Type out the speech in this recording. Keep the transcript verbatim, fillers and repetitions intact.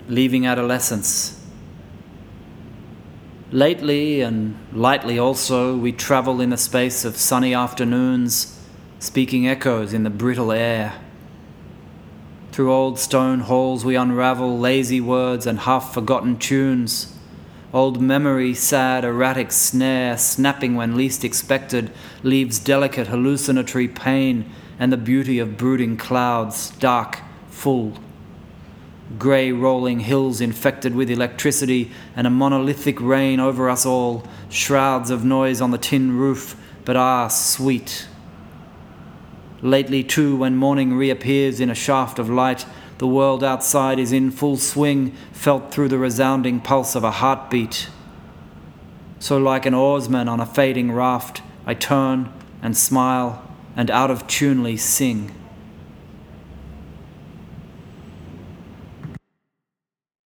leaving adolescence. Lately, and lightly also, we travel in the space of sunny afternoons, speaking echoes in the brittle air. Through old stone halls we unravel lazy words and half-forgotten tunes. Old memory, sad, erratic snare, snapping when least expected, leaves delicate hallucinatory pain and the beauty of brooding clouds, dark, full. Grey rolling hills infected with electricity and a monolithic rain over us all, shrouds of noise on the tin roof, but ah, sweet. Lately too, when morning reappears in a shaft of light, the world outside is in full swing, felt through the resounding pulse of a heartbeat. So like an oarsman on a fading raft, I turn and smile and out of tunely sing.